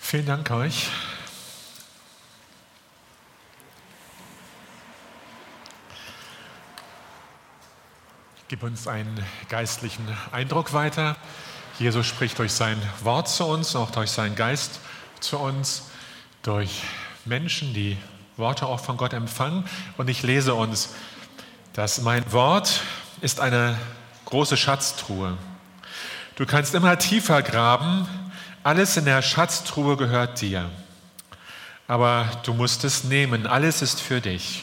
Vielen Dank euch. Gib uns einen geistlichen Eindruck weiter. Jesus spricht durch sein Wort zu uns, auch durch seinen Geist zu uns, durch Menschen, die Worte auch von Gott empfangen. Und ich lese uns, dass mein Wort ist eine große Schatztruhe. Du kannst immer tiefer graben, alles in der Schatztruhe gehört dir. Aber du musst es nehmen, alles ist für dich.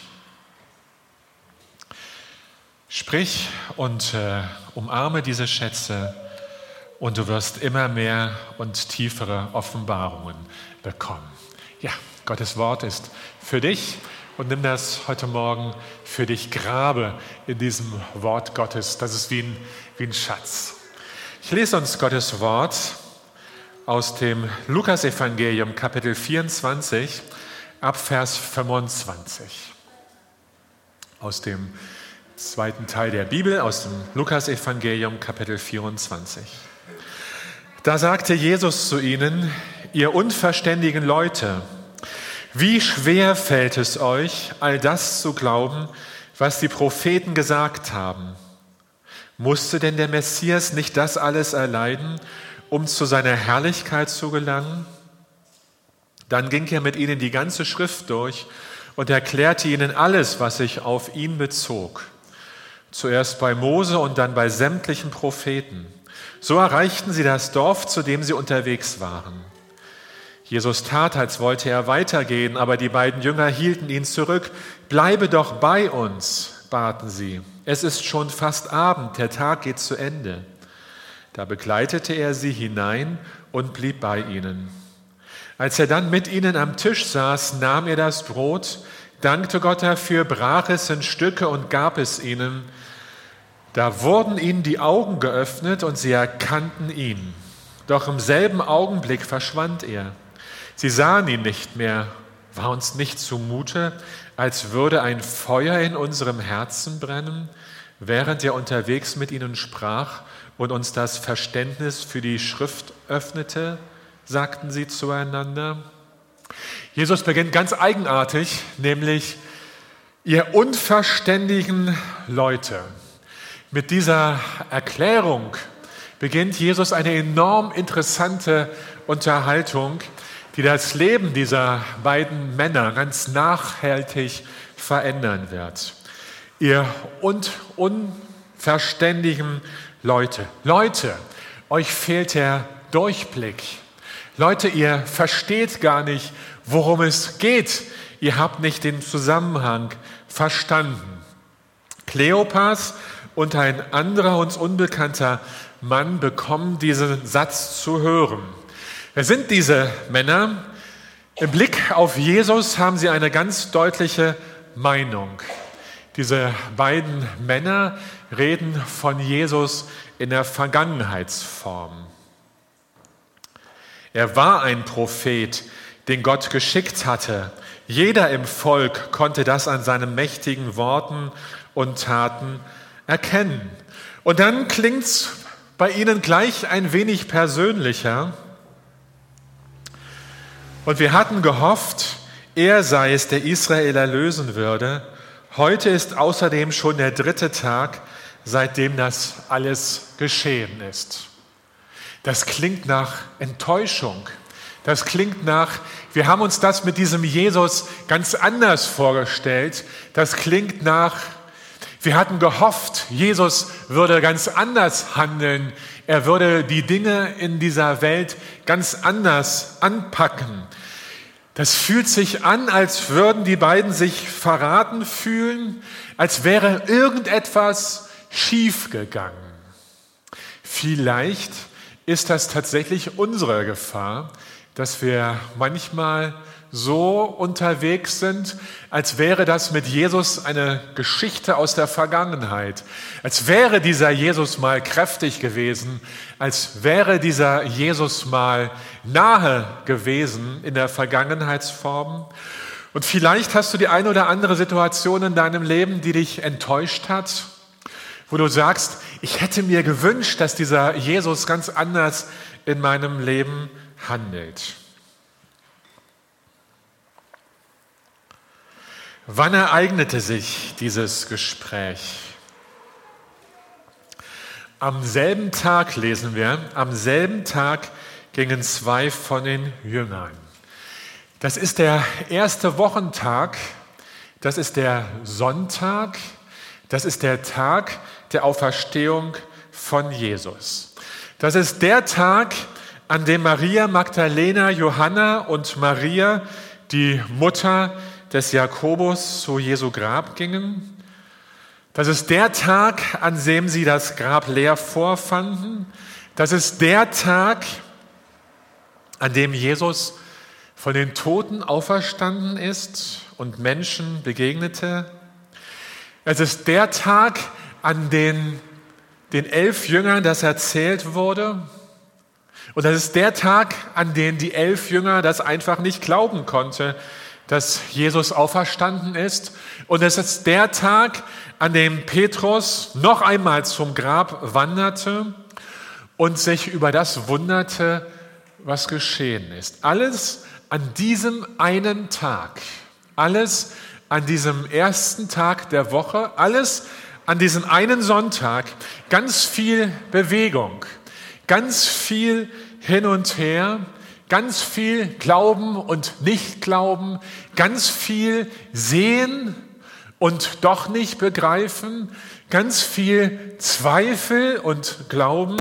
Sprich und umarme diese Schätze und du wirst immer mehr und tiefere Offenbarungen bekommen. Ja, Gottes Wort ist für dich und nimm das heute Morgen für dich, grabe in diesem Wort Gottes. Das ist wie ein Schatz. Ich lese uns Gottes Wort aus dem Lukas-Evangelium, Kapitel 24, ab Vers 25. Aus dem zweiten Teil der Bibel, aus dem Lukas-Evangelium, Kapitel 24. Da sagte Jesus zu ihnen: Ihr unverständigen Leute, wie schwer fällt es euch, all das zu glauben, was die Propheten gesagt haben? Musste denn der Messias nicht das alles erleiden, um zu seiner Herrlichkeit zu gelangen? Dann ging er mit ihnen die ganze Schrift durch und erklärte ihnen alles, was sich auf ihn bezog. Zuerst bei Mose und dann bei sämtlichen Propheten. So erreichten sie das Dorf, zu dem sie unterwegs waren. Jesus tat, als wollte er weitergehen, aber die beiden Jünger hielten ihn zurück. Bleibe doch bei uns, baten sie. Es ist schon fast Abend, der Tag geht zu Ende. Da begleitete er sie hinein und blieb bei ihnen. Als er dann mit ihnen am Tisch saß, nahm er das Brot, dankte Gott dafür, brach es in Stücke und gab es ihnen. Da wurden ihnen die Augen geöffnet und sie erkannten ihn. Doch im selben Augenblick verschwand er. Sie sahen ihn nicht mehr. War uns nicht zumute, als würde ein Feuer in unserem Herzen brennen, während er unterwegs mit ihnen sprach und uns das Verständnis für die Schrift öffnete, sagten sie zueinander. Jesus beginnt ganz eigenartig, nämlich: Ihr unverständigen Leute. Mit dieser Erklärung beginnt Jesus eine enorm interessante Unterhaltung, die das Leben dieser beiden Männer ganz nachhaltig verändern wird. Ihr unverständigen Leute. Leute, euch fehlt der Durchblick. Leute, ihr versteht gar nicht, worum es geht. Ihr habt nicht den Zusammenhang verstanden. Kleopas und ein anderer uns unbekannter Mann bekommen diesen Satz zu hören. Wer sind diese Männer? Im Blick auf Jesus haben sie eine ganz deutliche Meinung. Diese beiden Männer reden von Jesus in der Vergangenheitsform. Er war ein Prophet, den Gott geschickt hatte. Jeder im Volk konnte das an seinen mächtigen Worten und Taten erkennen. Und dann klingt's bei ihnen gleich ein wenig persönlicher. Und wir hatten gehofft, er sei es, der Israel erlösen würde. Heute ist außerdem schon der 3. Tag, seitdem das alles geschehen ist. Das klingt nach Enttäuschung. Das klingt nach, wir haben uns das mit diesem Jesus ganz anders vorgestellt. Das klingt nach, wir hatten gehofft, Jesus würde ganz anders handeln. Er würde die Dinge in dieser Welt ganz anders anpacken. Das fühlt sich an, als würden die beiden sich verraten fühlen, als wäre irgendetwas schiefgegangen. Vielleicht ist das tatsächlich unsere Gefahr, dass wir manchmal so unterwegs sind, als wäre das mit Jesus eine Geschichte aus der Vergangenheit. Als wäre dieser Jesus mal kräftig gewesen, als wäre dieser Jesus mal nahe gewesen in der Vergangenheitsform. Und vielleicht hast du die eine oder andere Situation in deinem Leben, die dich enttäuscht hat, wo du sagst, ich hätte mir gewünscht, dass dieser Jesus ganz anders in meinem Leben handelt. Wann ereignete sich dieses Gespräch? Am selben Tag lesen wir, am selben Tag gingen zwei von den Jüngern. Das ist der erste Wochentag, das ist der Sonntag, das ist der Tag der Auferstehung von Jesus. Das ist der Tag, an dem Maria Magdalena, Johanna und Maria, die Mutter des Jakobus, zu Jesu Grab gingen. Das ist der Tag, an dem sie das Grab leer vorfanden. Das ist der Tag, an dem Jesus von den Toten auferstanden ist und Menschen begegnete. Es ist der Tag, an dem den 11 Jüngern das erzählt wurde. Und das ist der Tag, an dem die 11 Jünger das einfach nicht glauben konnten, dass Jesus auferstanden ist. Und es ist der Tag, an dem Petrus noch einmal zum Grab wanderte und sich über das wunderte, was geschehen ist. Alles an diesem einen Tag, alles an diesem ersten Tag der Woche, alles an diesem einen Sonntag, ganz viel Bewegung, ganz viel hin und her, ganz viel Glauben und Nicht-Glauben, ganz viel Sehen und doch nicht begreifen, ganz viel Zweifel und Glauben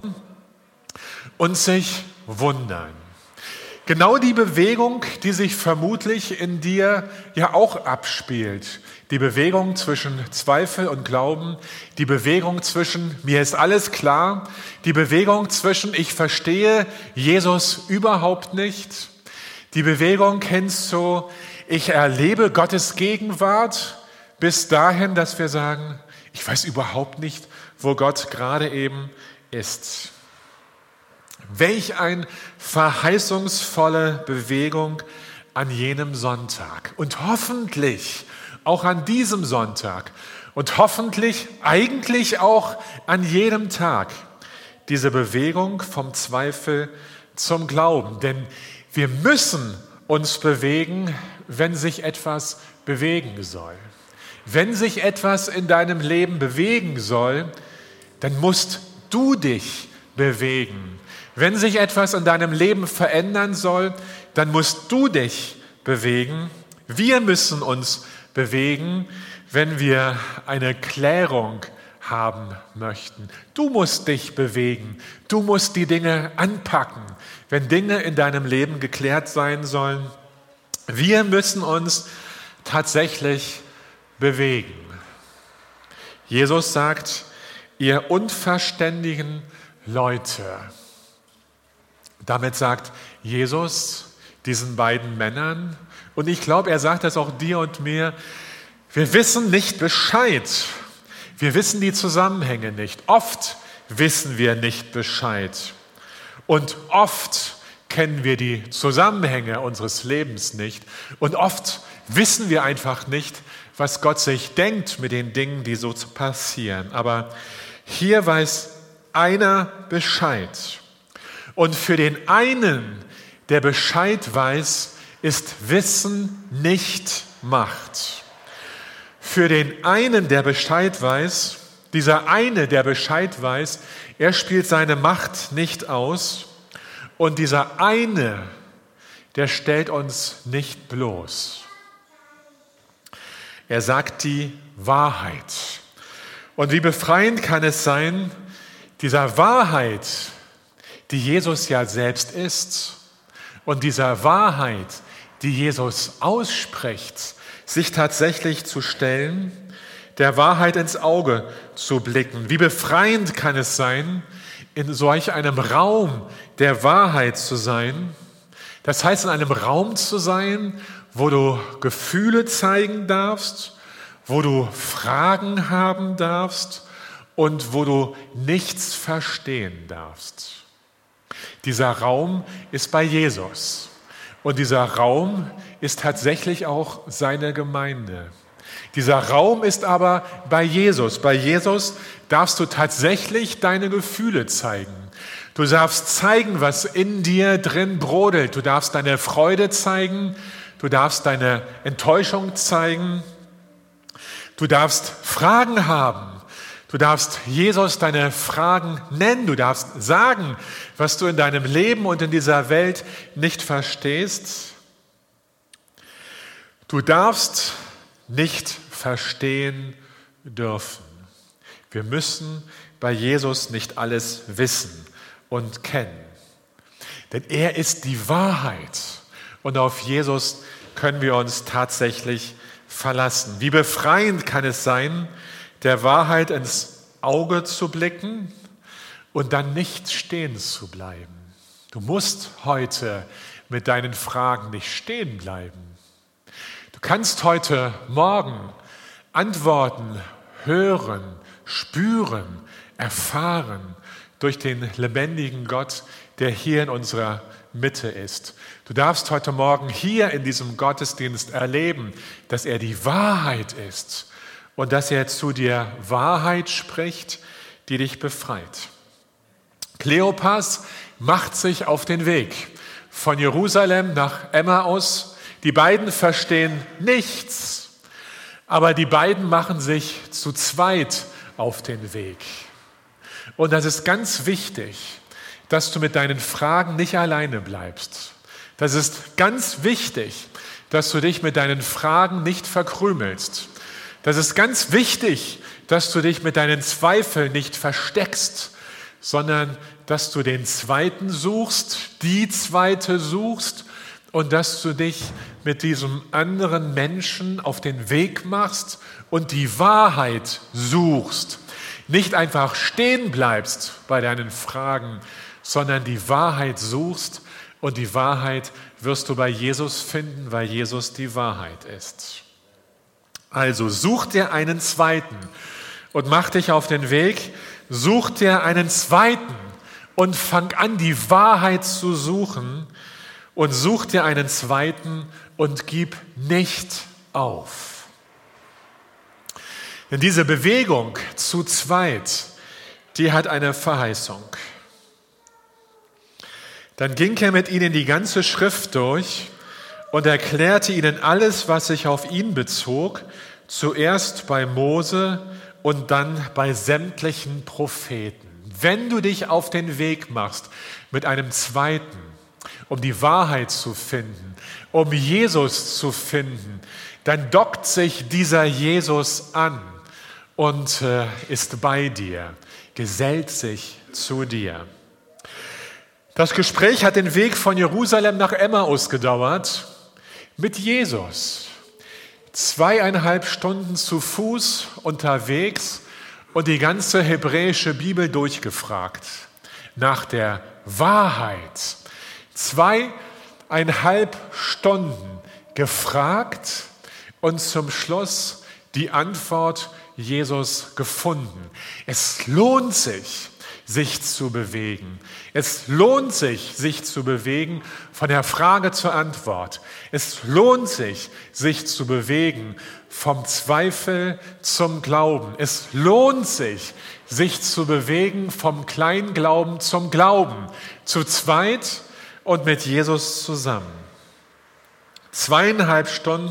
und sich wundern. Genau die Bewegung, die sich vermutlich in dir ja auch abspielt. Die Bewegung zwischen Zweifel und Glauben, die Bewegung zwischen mir ist alles klar, die Bewegung zwischen ich verstehe Jesus überhaupt nicht, die Bewegung kennst du, ich erlebe Gottes Gegenwart, bis dahin, dass wir sagen, ich weiß überhaupt nicht, wo Gott gerade eben ist. Welch eine verheißungsvolle Bewegung an jenem Sonntag und hoffentlich auch an diesem Sonntag und hoffentlich eigentlich auch an jedem Tag diese Bewegung vom Zweifel zum Glauben. Denn wir müssen uns bewegen, wenn sich etwas bewegen soll. Wenn sich etwas in deinem Leben bewegen soll, dann musst du dich bewegen. Wenn sich etwas in deinem Leben verändern soll, dann musst du dich bewegen. Wir müssen uns bewegen, wenn wir eine Klärung haben möchten. Du musst dich bewegen. Du musst die Dinge anpacken, wenn Dinge in deinem Leben geklärt sein sollen. Wir müssen uns tatsächlich bewegen. Jesus sagt, ihr unverständigen Leute. Damit sagt Jesus diesen beiden Männern, und ich glaube, er sagt das auch dir und mir, wir wissen nicht Bescheid. Wir wissen die Zusammenhänge nicht. Oft wissen wir nicht Bescheid. Und oft kennen wir die Zusammenhänge unseres Lebens nicht. Und oft wissen wir einfach nicht, was Gott sich denkt mit den Dingen, die so passieren. Aber hier weiß einer Bescheid. Und für den einen, der Bescheid weiß, ist Wissen nicht Macht. Für den einen, der Bescheid weiß, dieser eine, der Bescheid weiß, er spielt seine Macht nicht aus. Und dieser eine, der stellt uns nicht bloß. Er sagt die Wahrheit. Und wie befreiend kann es sein, dieser Wahrheit, die Jesus ja selbst ist, und dieser Wahrheit, die Jesus ausspricht, sich tatsächlich zu stellen, der Wahrheit ins Auge zu blicken. Wie befreiend kann es sein, in solch einem Raum der Wahrheit zu sein. Das heißt, in einem Raum zu sein, wo du Gefühle zeigen darfst, wo du Fragen haben darfst und wo du nichts verstehen darfst. Dieser Raum ist bei Jesus und dieser Raum ist tatsächlich auch seine Gemeinde. Dieser Raum ist aber bei Jesus. Bei Jesus darfst du tatsächlich deine Gefühle zeigen. Du darfst zeigen, was in dir drin brodelt. Du darfst deine Freude zeigen. Du darfst deine Enttäuschung zeigen. Du darfst Fragen haben. Du darfst Jesus deine Fragen nennen. Du darfst sagen, was du in deinem Leben und in dieser Welt nicht verstehst. Du darfst nicht verstehen dürfen. Wir müssen bei Jesus nicht alles wissen und kennen. Denn er ist die Wahrheit. Und auf Jesus können wir uns tatsächlich verlassen. Wie befreiend kann es sein, der Wahrheit ins Auge zu blicken und dann nicht stehen zu bleiben. Du musst heute mit deinen Fragen nicht stehen bleiben. Du kannst heute Morgen Antworten hören, spüren, erfahren durch den lebendigen Gott, der hier in unserer Mitte ist. Du darfst heute Morgen hier in diesem Gottesdienst erleben, dass er die Wahrheit ist und dass er zu dir Wahrheit spricht, die dich befreit. Kleopas macht sich auf den Weg von Jerusalem nach Emmaus. Die beiden verstehen nichts, aber die beiden machen sich zu zweit auf den Weg. Und das ist ganz wichtig, dass du mit deinen Fragen nicht alleine bleibst. Das ist ganz wichtig, dass du dich mit deinen Fragen nicht verkrümelst. Das ist ganz wichtig, dass du dich mit deinen Zweifeln nicht versteckst, sondern dass du den Zweiten suchst, die Zweite suchst und dass du dich mit diesem anderen Menschen auf den Weg machst und die Wahrheit suchst. Nicht einfach stehen bleibst bei deinen Fragen, sondern die Wahrheit suchst und die Wahrheit wirst du bei Jesus finden, weil Jesus die Wahrheit ist. Also such dir einen Zweiten und mach dich auf den Weg, such dir einen Zweiten und fang an, die Wahrheit zu suchen und such dir einen Zweiten und gib nicht auf. Denn diese Bewegung zu zweit, die hat eine Verheißung. Dann ging er mit ihnen die ganze Schrift durch und erklärte ihnen alles, was sich auf ihn bezog, zuerst bei Mose und dann bei sämtlichen Propheten. Wenn du dich auf den Weg machst mit einem Zweiten, um die Wahrheit zu finden, um Jesus zu finden, dann dockt sich dieser Jesus an und ist bei dir, gesellt sich zu dir. Das Gespräch hat den Weg von Jerusalem nach Emmaus gedauert mit Jesus. 2,5 Stunden zu Fuß unterwegs und die ganze hebräische Bibel durchgefragt nach der Wahrheit. 2,5 Stunden gefragt und zum Schluss die Antwort Jesus gefunden. Es lohnt sich, sich zu bewegen. Es lohnt sich, sich zu bewegen von der Frage zur Antwort. Es lohnt sich, sich zu bewegen vom Zweifel zum Glauben. Es lohnt sich, sich zu bewegen vom Kleinglauben zum Glauben. Zu zweit und mit Jesus zusammen. 2,5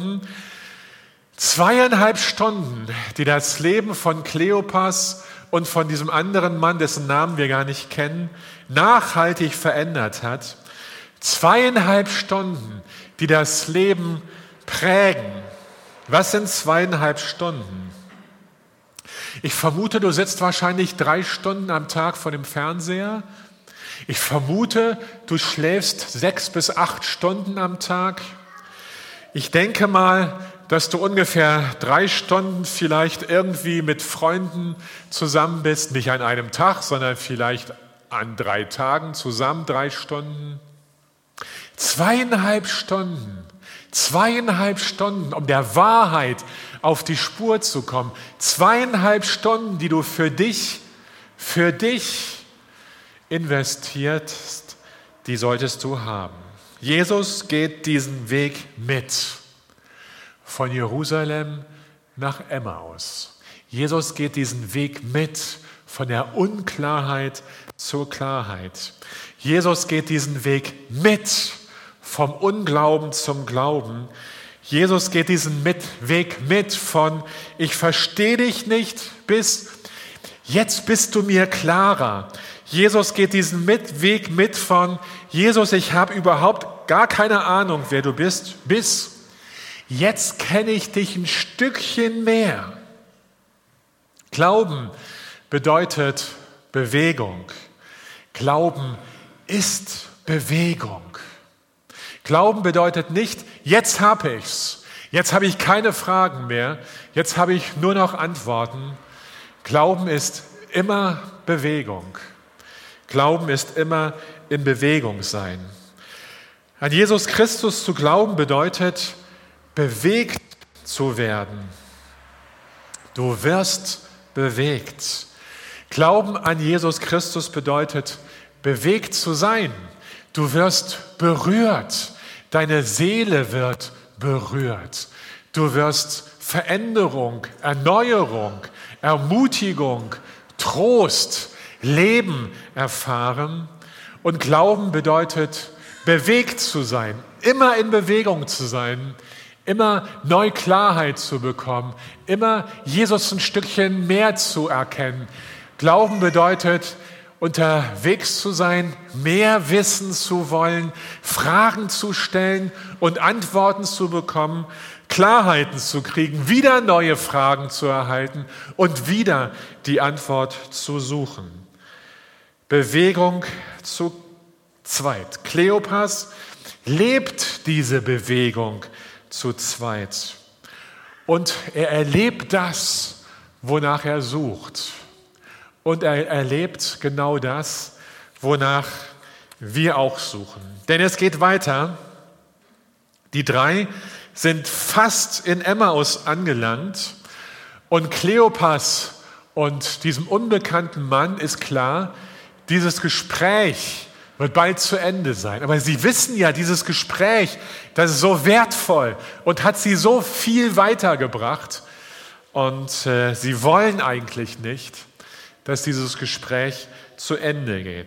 Stunden, die das Leben von Kleopas und von diesem anderen Mann, dessen Namen wir gar nicht kennen, nachhaltig verändert hat. 2,5 Stunden, die das Leben prägen. Was sind 2,5 Stunden? Ich vermute, du sitzt wahrscheinlich 3 Stunden am Tag vor dem Fernseher. Ich vermute, du schläfst 6 bis 8 Stunden am Tag. Ich denke mal, dass du ungefähr 3 Stunden vielleicht irgendwie mit Freunden zusammen bist, nicht an einem Tag, sondern vielleicht an 3 Tagen zusammen 3 Stunden. 2,5 Stunden, um der Wahrheit auf die Spur zu kommen. 2,5 Stunden, die du für dich investierst, die solltest du haben. Jesus geht diesen Weg mit. Von Jerusalem nach Emmaus. Jesus geht diesen Weg mit, von der Unklarheit zur Klarheit. Jesus geht diesen Weg mit, vom Unglauben zum Glauben. Jesus geht diesen Weg mit von ich verstehe dich nicht bis jetzt bist du mir klarer. Jesus geht diesen Weg mit von Jesus, ich habe überhaupt gar keine Ahnung, wer du bist, bis jetzt kenne ich dich ein Stückchen mehr. Glauben bedeutet Bewegung. Glauben ist Bewegung. Glauben bedeutet nicht, jetzt habe ich's, jetzt habe ich keine Fragen mehr, jetzt habe ich nur noch Antworten. Glauben ist immer Bewegung. Glauben ist immer in Bewegung sein. An Jesus Christus zu glauben bedeutet, bewegt zu werden. Du wirst bewegt. Glauben an Jesus Christus bedeutet, bewegt zu sein. Du wirst berührt. Deine Seele wird berührt. Du wirst Veränderung, Erneuerung, Ermutigung, Trost, Leben erfahren. Und Glauben bedeutet, bewegt zu sein, immer in Bewegung zu sein, immer neue Klarheit zu bekommen, immer Jesus ein Stückchen mehr zu erkennen. Glauben bedeutet, unterwegs zu sein, mehr wissen zu wollen, Fragen zu stellen und Antworten zu bekommen, Klarheiten zu kriegen, wieder neue Fragen zu erhalten und wieder die Antwort zu suchen. Bewegung zu zweit. Kleopas lebt diese Bewegung zu zweit. Und er erlebt das, wonach er sucht. Und er erlebt genau das, wonach wir auch suchen. Denn es geht weiter. Die 3 sind fast in Emmaus angelangt. Und Kleopas und diesem unbekannten Mann ist klar, dieses Gespräch wird bald zu Ende sein. Aber sie wissen ja, dieses Gespräch, das ist so wertvoll und hat sie so viel weitergebracht. Und sie wollen eigentlich nicht, dass dieses Gespräch zu Ende geht.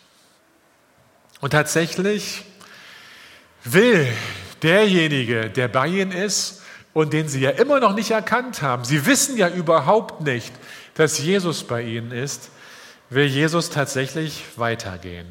Und tatsächlich will derjenige, der bei ihnen ist und den sie ja immer noch nicht erkannt haben, sie wissen ja überhaupt nicht, dass Jesus bei ihnen ist, will Jesus tatsächlich weitergehen.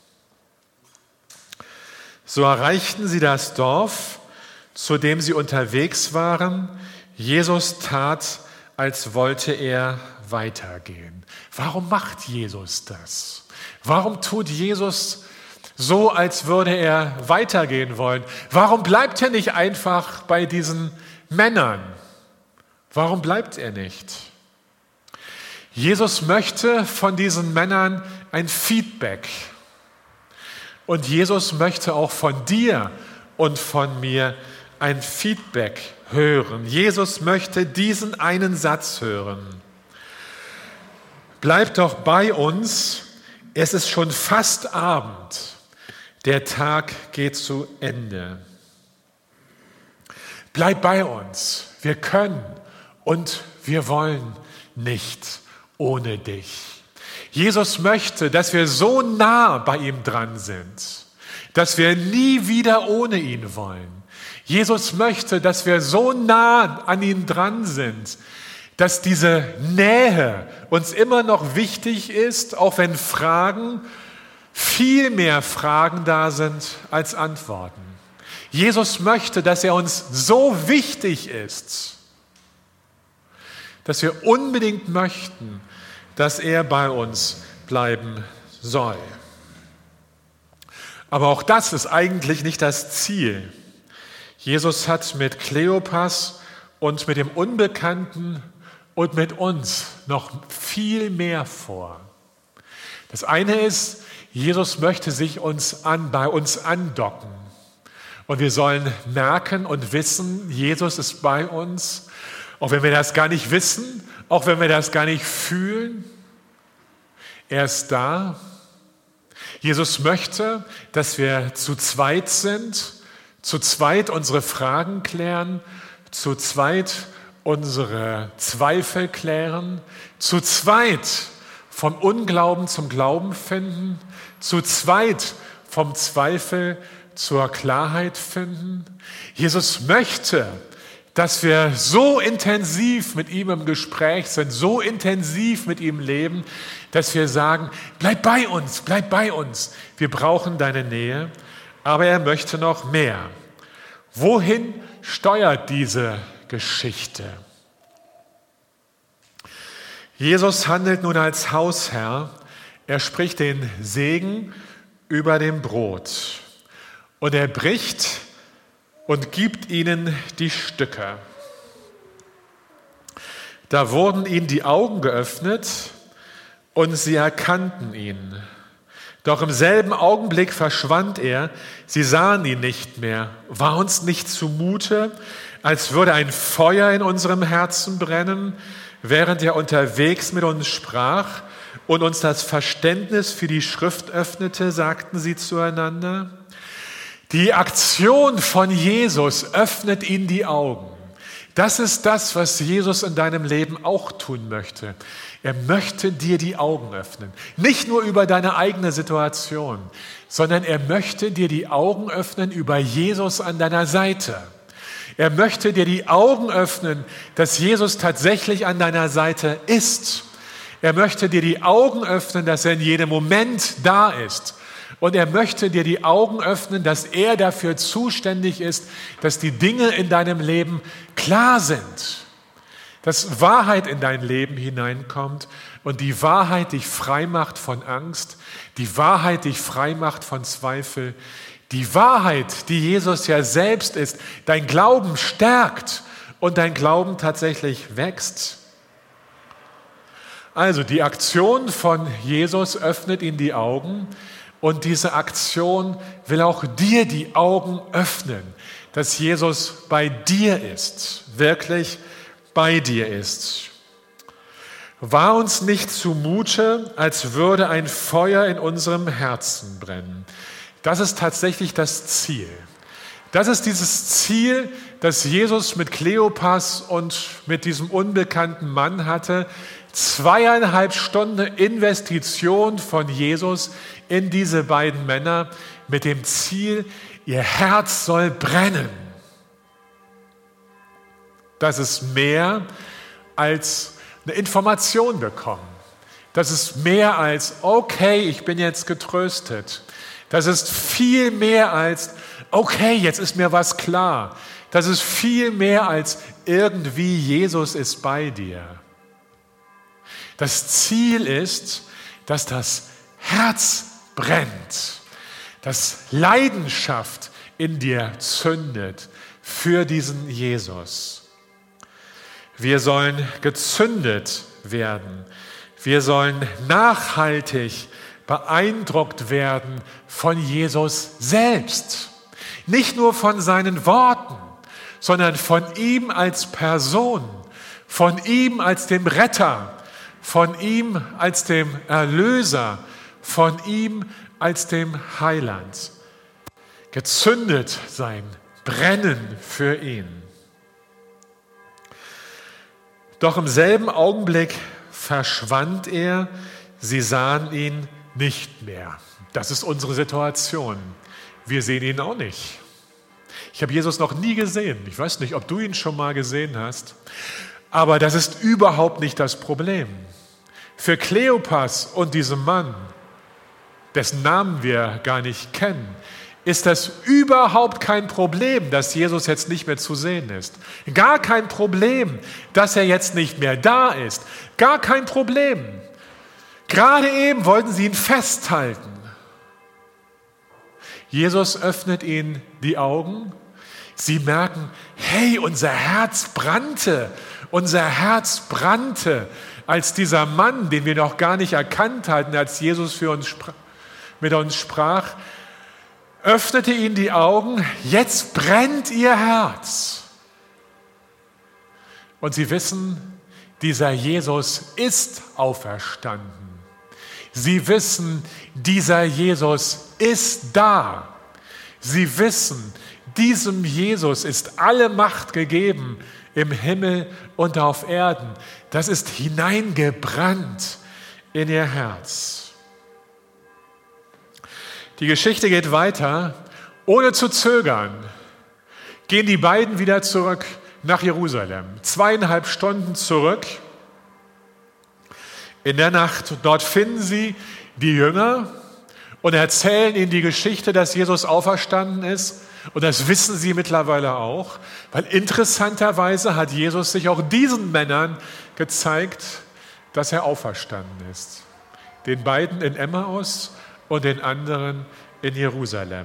So erreichten sie das Dorf, zu dem sie unterwegs waren. Jesus tat, als wollte er weitergehen. Warum macht Jesus das? Warum tut Jesus so, als würde er weitergehen wollen? Warum bleibt er nicht einfach bei diesen Männern? Warum bleibt er nicht? Jesus möchte von diesen Männern ein Feedback. Und Jesus möchte auch von dir und von mir ein Feedback hören. Jesus möchte diesen einen Satz hören. Bleib doch bei uns, es ist schon fast Abend, der Tag geht zu Ende. Bleib bei uns, wir können und wir wollen nicht ohne dich. Jesus möchte, dass wir so nah bei ihm dran sind, dass wir nie wieder ohne ihn wollen. Jesus möchte, dass wir so nah an ihn dran sind, dass diese Nähe uns immer noch wichtig ist, auch wenn viel mehr Fragen da sind als Antworten. Jesus möchte, dass er uns so wichtig ist, dass wir unbedingt möchten, dass er bei uns bleiben soll. Aber auch das ist eigentlich nicht das Ziel. Jesus hat mit Kleopas und mit dem Unbekannten und mit uns noch viel mehr vor. Das eine ist, Jesus möchte sich bei uns andocken. Und wir sollen merken und wissen, Jesus ist bei uns, auch wenn wir das gar nicht wissen, auch wenn wir das gar nicht fühlen. Er ist da. Jesus möchte, dass wir zu zweit sind, zu zweit unsere Fragen klären, zu zweit unsere Zweifel klären, zu zweit vom Unglauben zum Glauben finden, zu zweit vom Zweifel zur Klarheit finden. Jesus möchte, dass wir so intensiv mit ihm im Gespräch sind, so intensiv mit ihm leben, dass wir sagen, bleib bei uns, wir brauchen deine Nähe. Aber er möchte noch mehr. Wohin steuert diese Geschichte? Jesus handelt nun als Hausherr. Er spricht den Segen über dem Brot und er bricht und gibt ihnen die Stücke. Da wurden ihnen die Augen geöffnet und sie erkannten ihn. Doch im selben Augenblick verschwand er, sie sahen ihn nicht mehr. War uns nicht zumute, als würde ein Feuer in unserem Herzen brennen, während er unterwegs mit uns sprach und uns das Verständnis für die Schrift öffnete, sagten sie zueinander. Die Aktion von Jesus öffnet ihnen die Augen. Das ist das, was Jesus in deinem Leben auch tun möchte. Er möchte dir die Augen öffnen. Nicht nur über deine eigene Situation, sondern er möchte dir die Augen öffnen über Jesus an deiner Seite. Er möchte dir die Augen öffnen, dass Jesus tatsächlich an deiner Seite ist. Er möchte dir die Augen öffnen, dass er in jedem Moment da ist. Und er möchte dir die Augen öffnen, dass er dafür zuständig ist, dass die Dinge in deinem Leben klar sind. Dass Wahrheit in dein Leben hineinkommt und die Wahrheit dich frei macht von Angst, die Wahrheit dich frei macht von Zweifel, die Wahrheit, die Jesus ja selbst ist, dein Glauben stärkt und dein Glauben tatsächlich wächst. Also die Aktion von Jesus öffnet ihnen die Augen und diese Aktion will auch dir die Augen öffnen, dass Jesus bei dir ist, wirklich bei dir ist. War uns nicht zumute, als würde ein Feuer in unserem Herzen brennen. Das ist tatsächlich das Ziel. Das ist dieses Ziel, das Jesus mit Kleopas und mit diesem unbekannten Mann hatte. 2,5 Stunden Investition von Jesus in diese beiden Männer mit dem Ziel, ihr Herz soll brennen. Das ist mehr als eine Information bekommen. Das ist mehr als, okay, ich bin jetzt getröstet. Das ist viel mehr als, okay, jetzt ist mir was klar. Das ist viel mehr als irgendwie, Jesus ist bei dir. Das Ziel ist, dass das Herz brennt, dass Leidenschaft in dir zündet für diesen Jesus. Wir sollen gezündet werden. Wir sollen nachhaltig beeindruckt werden von Jesus selbst. Nicht nur von seinen Worten, sondern von ihm als Person, von ihm als dem Retter, von ihm als dem Erlöser, von ihm als dem Heiland. Gezündet sein, brennen für ihn. Doch im selben Augenblick verschwand er, sie sahen ihn nicht mehr. Das ist unsere Situation. Wir sehen ihn auch nicht. Ich habe Jesus noch nie gesehen. Ich weiß nicht, ob du ihn schon mal gesehen hast. Aber das ist überhaupt nicht das Problem. Für Kleopas und diesen Mann, dessen Namen wir gar nicht kennen, ist das überhaupt kein Problem, dass Jesus jetzt nicht mehr zu sehen ist. Gar kein Problem, dass er jetzt nicht mehr da ist. Gar kein Problem. Gerade eben wollten sie ihn festhalten. Jesus öffnet ihnen die Augen. Sie merken, hey, unser Herz brannte, als dieser Mann, den wir noch gar nicht erkannt hatten, als Jesus mit uns sprach, öffnete ihnen die Augen, jetzt brennt ihr Herz. Und sie wissen, dieser Jesus ist auferstanden. Sie wissen, dieser Jesus ist da. Sie wissen, diesem Jesus ist alle Macht gegeben im Himmel und auf Erden. Das ist hineingebrannt in ihr Herz. Die Geschichte geht weiter Ohne zu zögern gehen die beiden wieder zurück nach Jerusalem. 2,5 Stunden zurück. In der Nacht, dort finden sie die Jünger und erzählen ihnen die Geschichte, dass Jesus auferstanden ist. Und das wissen sie mittlerweile auch, weil interessanterweise hat Jesus sich auch diesen Männern gezeigt, dass er auferstanden ist. Den beiden in Emmaus und den anderen in Jerusalem.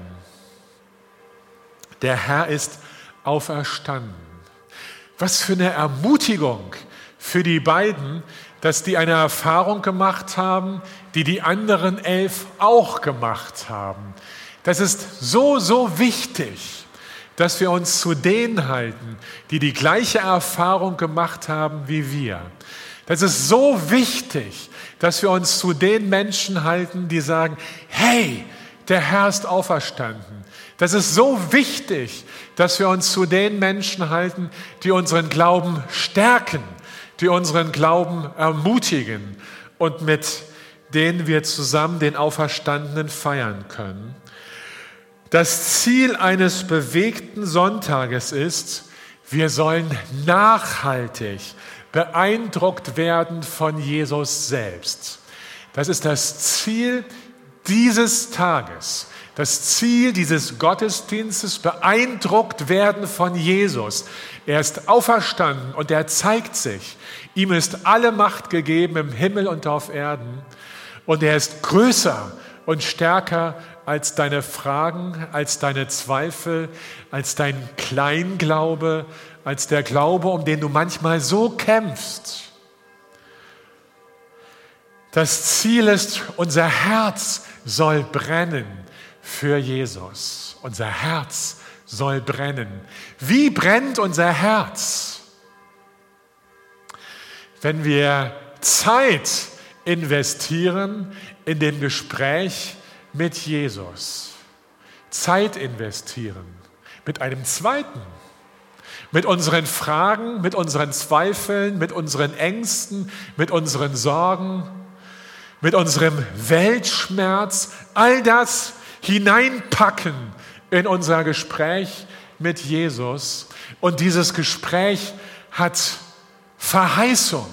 Der Herr ist auferstanden. Was für eine Ermutigung für die beiden, dass die eine Erfahrung gemacht haben, die die anderen 11 auch gemacht haben. Das ist so, so wichtig, dass wir uns zu denen halten, die die gleiche Erfahrung gemacht haben wie wir. Das ist so wichtig, dass wir uns zu den Menschen halten, die sagen, hey, der Herr ist auferstanden. Das ist so wichtig, dass wir uns zu den Menschen halten, die unseren Glauben stärken, die unseren Glauben ermutigen und mit denen wir zusammen den Auferstandenen feiern können. Das Ziel eines bewegten Sonntages ist, wir sollen nachhaltig beeindruckt werden von Jesus selbst. Das ist das Ziel dieses Tages. Das Ziel dieses Gottesdienstes, beeindruckt werden von Jesus. Er ist auferstanden und er zeigt sich. Ihm ist alle Macht gegeben im Himmel und auf Erden. Und er ist größer und stärker als deine Fragen, als deine Zweifel, als dein Kleinglaube, als der Glaube, um den du manchmal so kämpfst. Das Ziel ist, unser Herz soll brennen für Jesus. Unser Herz soll brennen. Wie brennt unser Herz? Wenn wir Zeit investieren in dem Gespräch mit Jesus. Zeit investieren mit einem zweiten. Mit unseren Fragen, mit unseren Zweifeln, mit unseren Ängsten, mit unseren Sorgen, mit unserem Weltschmerz, all das hineinpacken in unser Gespräch mit Jesus. Und dieses Gespräch hat Verheißung.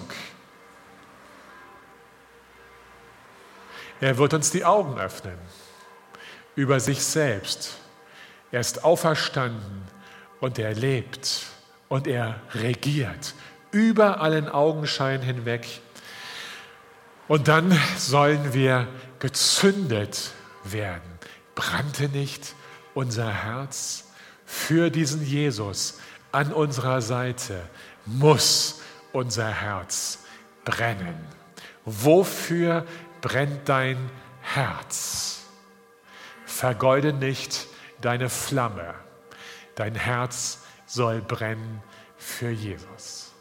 Er wird uns die Augen öffnen über sich selbst. Er ist auferstanden und er lebt und er regiert über allen Augenschein hinweg. Und dann sollen wir gezündet werden. Brannte nicht unser Herz für diesen Jesus an unserer Seite? Muss unser Herz brennen. Wofür brennt dein Herz? Vergeude nicht deine Flamme. Dein Herz soll brennen für Jesus.